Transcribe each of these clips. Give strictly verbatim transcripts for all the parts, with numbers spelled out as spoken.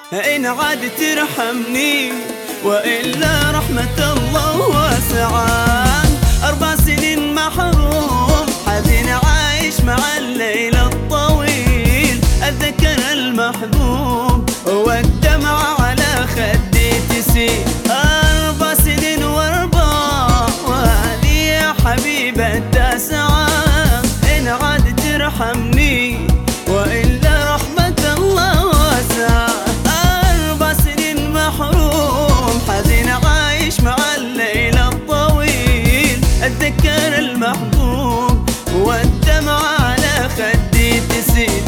إن عاد ترحمني وإلا رحمة الله واسعة. أربع سنين محروم حزين عايش مع الليل الطويل، أتذكر المحبوب والدمعة على خدي تسيل. أربع سنين وأربع وهذه يا حبيبة التاسعة. إن عاد ترحمني وإلا رحمة الله واسعة. أربع سنين محروم حزين عايش مع الليل الطويل، أتذكر المحبوب والدمعة على خدي تسيل.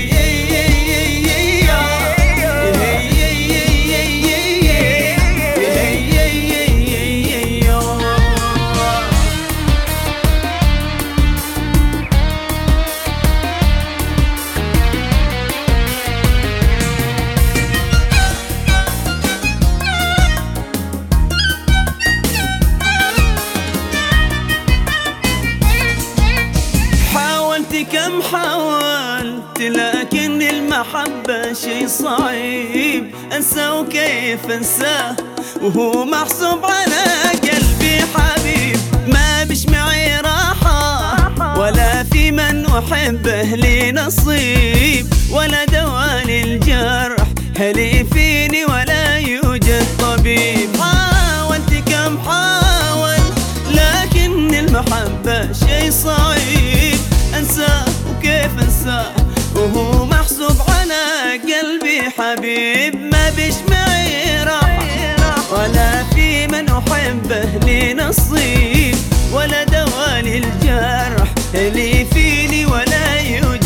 كم حاولت لكن المحبة شي صعيب، أنسى وكيف أنساه وهو محسوب على قلبي حبيب. ما بش معي راحة ولا في من أحبه لي نصيب، ولا دواء للجرح هلي فيني ولا يوجد طبيب. حاولت كم حاول لكن المحبة شي صعيب، أنساه وكيف أنساه وهو محسوب على قلبي حبيب. ما بش معي راحة ولا في من أحبه لي نصيب، ولا دواء للجرح اللي فيني ولا يوجد